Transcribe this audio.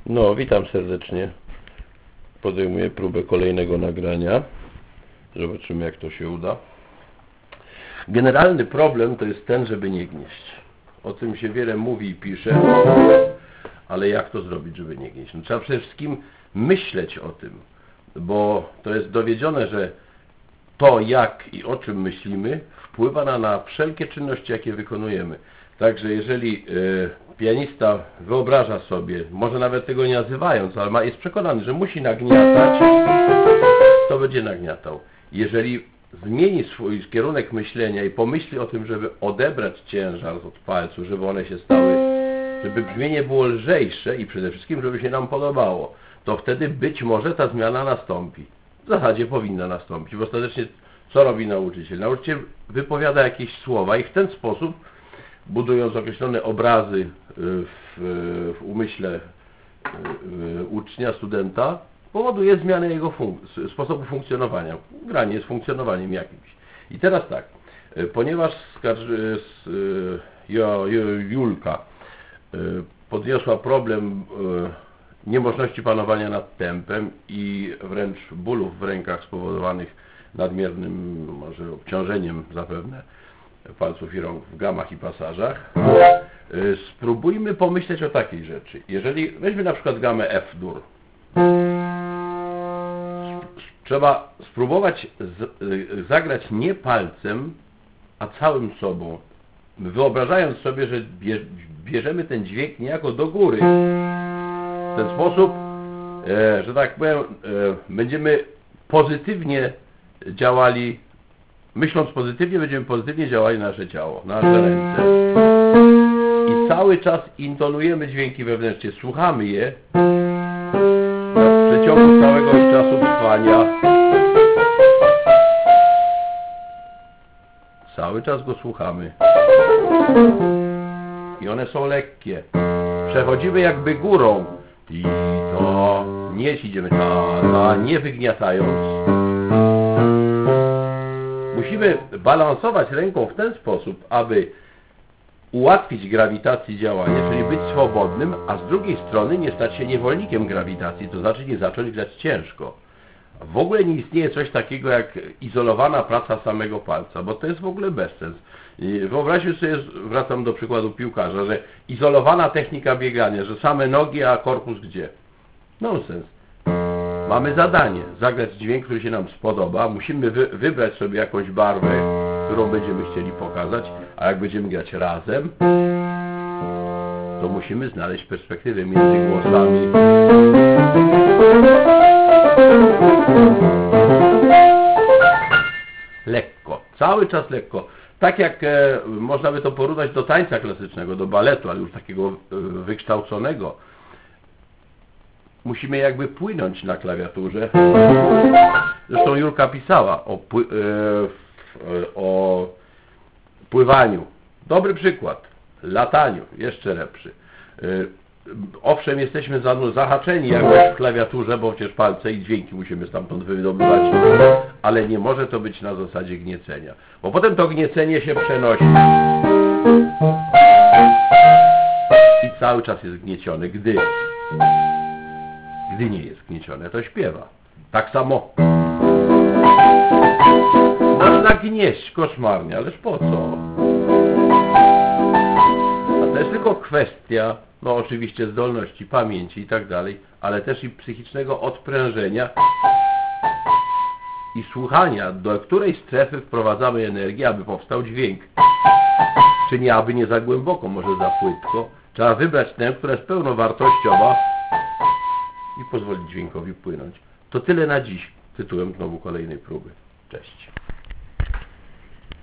No, witam serdecznie. Podejmuję próbę kolejnego nagrania. Zobaczymy, jak to się uda. Generalny problem to jest ten, żeby nie gnieść. O tym się wiele mówi i pisze, ale jak to zrobić, żeby nie gnieść? No, trzeba przede wszystkim myśleć o tym, bo to jest dowiedzione, że to, jak i o czym myślimy, wpływa na wszelkie czynności, jakie wykonujemy. Także jeżeli pianista wyobraża sobie, może nawet tego nie nazywając, ale jest przekonany, że musi nagniatać, to będzie nagniatał. Jeżeli zmieni swój kierunek myślenia i pomyśli o tym, żeby odebrać ciężar od palców, żeby one się stały, żeby brzmienie było lżejsze i przede wszystkim, żeby się nam podobało, to wtedy być może ta zmiana nastąpi. W zasadzie powinna nastąpić, bo ostatecznie co robi nauczyciel? Nauczyciel wypowiada jakieś słowa i w ten sposób, budując określone obrazy w umyśle ucznia, studenta, powoduje zmianę jego sposobu funkcjonowania. Granie jest funkcjonowaniem jakimś. I teraz tak, ponieważ Julka podniosła problem niemożności panowania nad tempem i wręcz bólów w rękach spowodowanych nadmiernym może obciążeniem zapewne palców i rąk w gamach i pasażach, spróbujmy pomyśleć o takiej rzeczy. Jeżeli weźmy na przykład gamę F-dur, trzeba spróbować zagrać nie palcem, a całym sobą, wyobrażając sobie, że bierzemy ten dźwięk niejako do góry. W ten sposób, że tak powiem, będziemy pozytywnie działali, myśląc pozytywnie, będziemy pozytywnie działali na nasze ciało, na nasze ręce. I cały czas intonujemy dźwięki wewnętrznie, słuchamy je w przeciągu całego ich czasu trwania. Cały czas go słuchamy. I one są lekkie. Przechodzimy jakby górą. I to nie idziemy nie wygniatając. Musimy balansować ręką w ten sposób, aby ułatwić grawitacji działania, czyli być swobodnym, a z drugiej strony nie stać się niewolnikiem grawitacji, to znaczy nie zacząć grać ciężko. W ogóle nie istnieje coś takiego jak izolowana praca samego palca, bo to jest w ogóle bezsens. Wyobraźmy sobie, wracam do przykładu piłkarza, że izolowana technika biegania, że same nogi, a korpus gdzie? Nonsens. Mamy zadanie, zagrać dźwięk, który się nam spodoba, musimy wybrać sobie jakąś barwę, którą będziemy chcieli pokazać, a jak będziemy grać razem, to musimy znaleźć perspektywę między głosami. Lekko, cały czas lekko. Tak jak można by to porównać do tańca klasycznego, do baletu, ale już takiego wykształconego. Musimy jakby płynąć na klawiaturze. Zresztą Julka pisała o pływaniu. Dobry przykład. Lataniu. Jeszcze lepszy. Owszem, jesteśmy zahaczeni jakoś w klawiaturze, bo przecież palce i dźwięki musimy stamtąd wydobywać, ale nie może to być na zasadzie gniecenia. Bo potem to gniecenie się przenosi. I cały czas jest gnieciony, gdy nie jest gniecione, to śpiewa. Tak samo. Można gnieść koszmarnie, ależ po co? A to jest tylko kwestia, no oczywiście zdolności, pamięci i tak dalej, ale też i psychicznego odprężenia i słuchania, do której strefy wprowadzamy energię, aby powstał dźwięk. Czy nie, aby nie za głęboko, może za płytko. Trzeba wybrać tę, która jest pełnowartościowa i pozwolić dźwiękowi płynąć. To tyle na dziś, tytułem znowu kolejnej próby. Cześć.